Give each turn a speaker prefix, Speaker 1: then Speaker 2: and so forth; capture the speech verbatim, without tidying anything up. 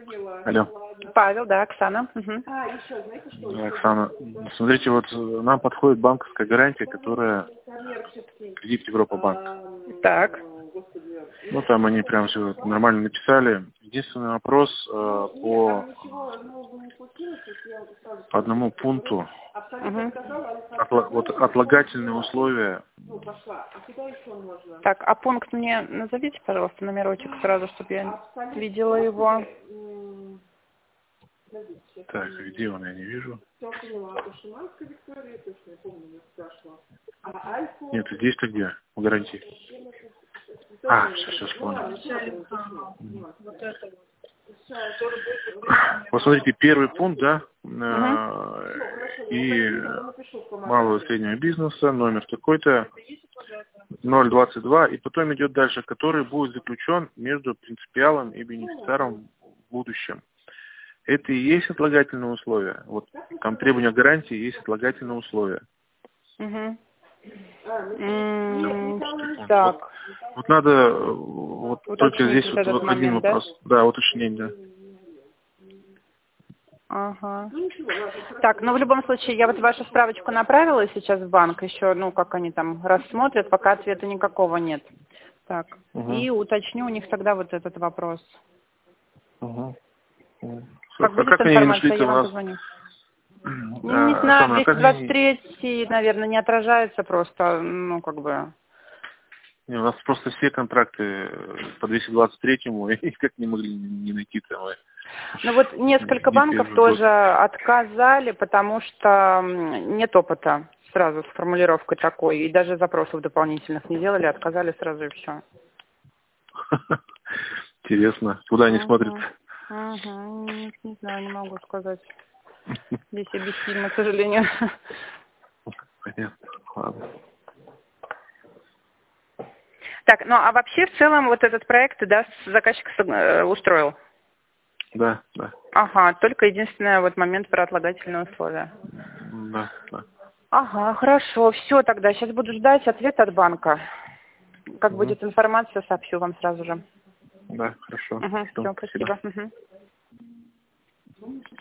Speaker 1: Алло.
Speaker 2: Павел, да, Оксана. Угу.
Speaker 1: Да, Оксана, смотрите, вот нам подходит банковская гарантия, которая кредит Европа-банк.
Speaker 2: Так.
Speaker 1: Ну, там они прям все нормально написали. Единственный вопрос э, по одному пункту.
Speaker 2: Угу.
Speaker 1: Отла- вот отлагательные условия.
Speaker 2: Так, а пункт мне назовите, пожалуйста, номерочек сразу, чтобы я видела его.
Speaker 1: Так, где он, я не вижу. Нет, здесь-то где? В гарантии. А, все, все, вспомнил. Вот смотрите, первый пункт, да, э, и малого и среднего бизнеса, номер такой-то, ноль двадцать два, и потом идет дальше, который будет заключен между принципиалом и бенефициаром в будущем. Это и есть отлагательные условия. Вот там требования гарантии есть отлагательные условия.
Speaker 2: Угу. Mm, так.
Speaker 1: Вот, вот надо вот только здесь вот, вот один
Speaker 2: момент,
Speaker 1: вопрос. Да, да уточнить, да.
Speaker 2: Ага. Так, ну в любом случае, я вот вашу справочку направила сейчас в банк, еще, ну, как они там рассмотрят, пока ответа никакого нет. Так,
Speaker 1: угу.
Speaker 2: И уточню у них тогда вот этот вопрос.
Speaker 1: Угу. Угу.
Speaker 2: Как
Speaker 1: а
Speaker 2: будет
Speaker 1: как
Speaker 2: информация, я вам
Speaker 1: нас...
Speaker 2: позвоню.
Speaker 1: А,
Speaker 2: Не знаю,
Speaker 1: Оксана,
Speaker 2: двести
Speaker 1: как
Speaker 2: двадцать
Speaker 1: они...
Speaker 2: три, наверное, не отражается просто, ну, как бы...
Speaker 1: Не, у нас просто все контракты по двести двадцать третьему и как не могли не найти там.
Speaker 2: Ну вот несколько
Speaker 1: не
Speaker 2: банков
Speaker 1: первый
Speaker 2: тоже
Speaker 1: год.
Speaker 2: отказали, потому что нет опыта сразу с формулировкой такой, и даже запросов дополнительных не делали, отказали сразу и все.
Speaker 1: Интересно, куда они
Speaker 2: Угу.
Speaker 1: смотрят?
Speaker 2: Угу. Не, не знаю, не могу сказать. Здесь я бессильна, к сожалению.
Speaker 1: Понятно, ладно.
Speaker 2: Так, ну а вообще в целом вот этот проект, да, заказчик устроил?
Speaker 1: Да, да.
Speaker 2: Ага, только единственный вот момент про отлагательные условия.
Speaker 1: Да, да.
Speaker 2: Ага, хорошо, все тогда, сейчас буду ждать ответ от банка. Как
Speaker 1: Угу.
Speaker 2: будет информация, сообщу вам сразу же.
Speaker 1: Да, хорошо.
Speaker 2: Угу, все,
Speaker 1: Спасибо.
Speaker 2: спасибо. Угу.